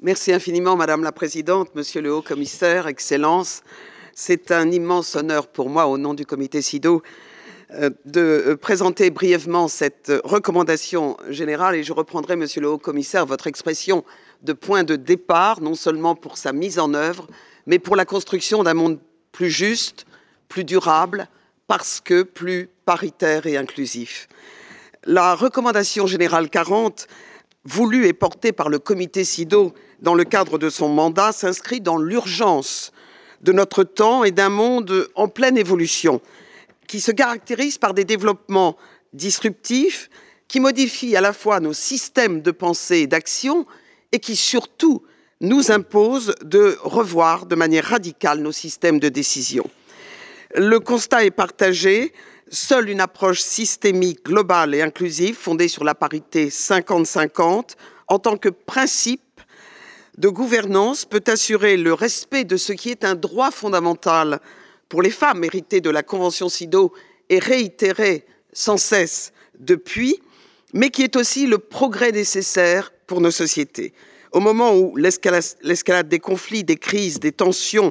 Merci infiniment, Madame la Présidente, Monsieur le Haut-Commissaire, Excellences. C'est un immense honneur pour moi, au nom du comité SIDO, de présenter brièvement cette recommandation générale et je reprendrai, Monsieur le Haut-Commissaire, votre expression de point de départ, non seulement pour sa mise en œuvre, mais pour la construction d'un monde plus juste, plus durable, parce que plus paritaire et inclusif. La recommandation générale 40, voulue et portée par le comité SIDO dans le cadre de son mandat, s'inscrit dans l'urgence de notre temps et d'un monde en pleine évolution, qui se caractérise par des développements disruptifs, qui modifient à la fois nos systèmes de pensée et d'action, et qui surtout nous imposent de revoir de manière radicale nos systèmes de décision. Le constat est partagé. Seule une approche systémique, globale et inclusive, fondée sur la parité 50-50, en tant que principe de gouvernance, peut assurer le respect de ce qui est un droit fondamental pour les femmes, hérité de la Convention SIDO et réitéré sans cesse depuis, mais qui est aussi le progrès nécessaire pour nos sociétés. Au moment où l'escalade des conflits, des crises, des tensions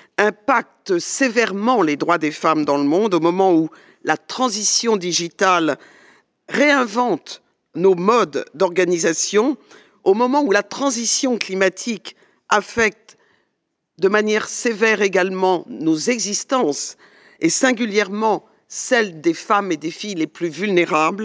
impacte sévèrement les droits des femmes dans le monde, au moment où la transition digitale réinvente nos modes d'organisation, au moment où la transition climatique affecte de manière sévère également nos existences et singulièrement celles des femmes et des filles les plus vulnérables,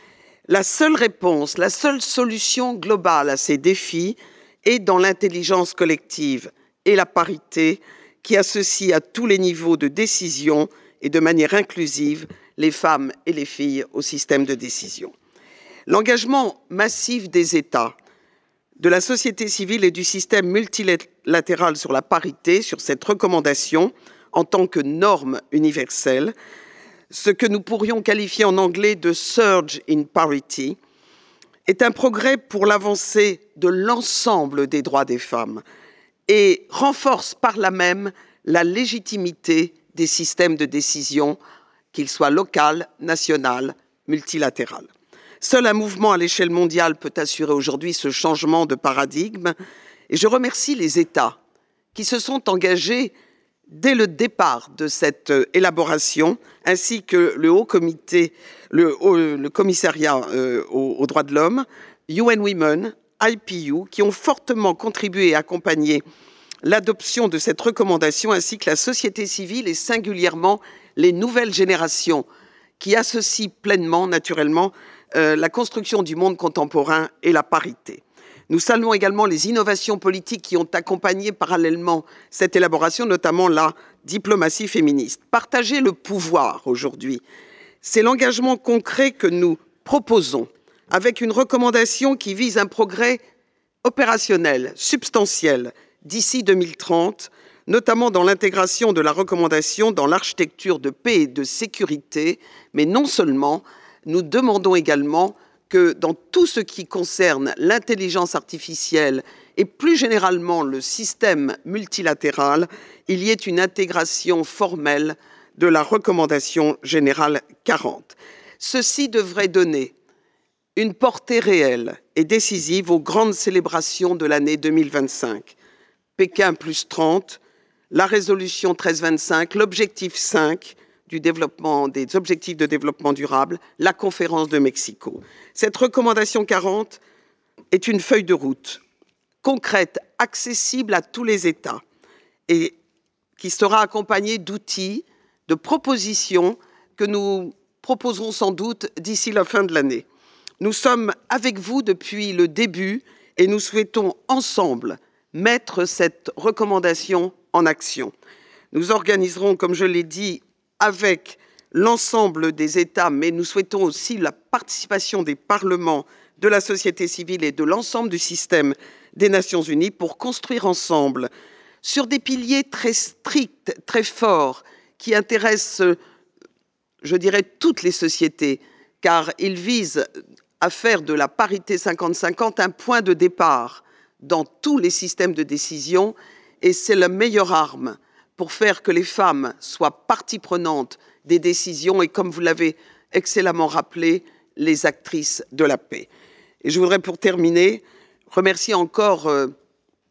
la seule réponse, la seule solution globale à ces défis est dans l'intelligence collective et la parité qui associe à tous les niveaux de décision et de manière inclusive les femmes et les filles au système de décision. L'engagement massif des États, de la société civile et du système multilatéral sur la parité, sur cette recommandation en tant que norme universelle, ce que nous pourrions qualifier en anglais de surge in parity, est un progrès pour l'avancée de l'ensemble des droits des femmes et renforce par là même la légitimité des systèmes de décision, qu'ils soient locaux, nationaux, multilatéraux. Seul un mouvement à l'échelle mondiale peut assurer aujourd'hui ce changement de paradigme et je remercie les États qui se sont engagés dès le départ de cette élaboration, ainsi que le Haut Comité, le Commissariat aux droits de l'homme, UN Women, IPU, qui ont fortement contribué et accompagné l'adoption de cette recommandation, ainsi que la société civile et singulièrement les nouvelles générations qui associent pleinement, naturellement, la construction du monde contemporain et la parité. Nous saluons également les innovations politiques qui ont accompagné parallèlement cette élaboration, notamment la diplomatie féministe. Partager le pouvoir aujourd'hui, c'est l'engagement concret que nous proposons avec une recommandation qui vise un progrès opérationnel, substantiel, d'ici 2030, notamment dans l'intégration de la recommandation dans l'architecture de paix et de sécurité, mais non seulement, nous demandons également que dans tout ce qui concerne l'intelligence artificielle et plus généralement le système multilatéral, il y ait une intégration formelle de la recommandation générale 40. Ceci devrait donner une portée réelle et décisive aux grandes célébrations de l'année 2025. Pékin plus 30, la résolution 1325, l'objectif 5 du développement, des objectifs de développement durable, la conférence de Mexico. Cette recommandation 40 est une feuille de route concrète, accessible à tous les États et qui sera accompagnée d'outils, de propositions que nous proposerons sans doute d'ici la fin de l'année. Nous sommes avec vous depuis le début et nous souhaitons ensemble mettre cette recommandation en action. Nous organiserons, comme je l'ai dit, avec l'ensemble des États, mais nous souhaitons aussi la participation des parlements, de la société civile et de l'ensemble du système des Nations Unies pour construire ensemble sur des piliers très stricts, très forts, qui intéressent, je dirais, toutes les sociétés, car ils visent à faire de la parité 50-50 un point de départ dans tous les systèmes de décision et c'est la meilleure arme pour faire que les femmes soient partie prenante des décisions et, comme vous l'avez excellemment rappelé, les actrices de la paix. Et je voudrais, pour terminer, remercier encore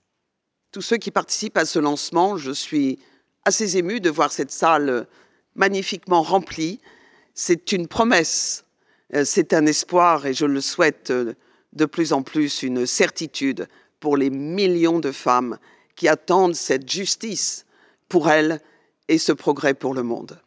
tous ceux qui participent à ce lancement. Je suis assez émue de voir cette salle magnifiquement remplie. C'est une promesse, c'est un espoir et je le souhaite de plus en plus une certitude pour les millions de femmes qui attendent cette justice pour elles et ce progrès pour le monde.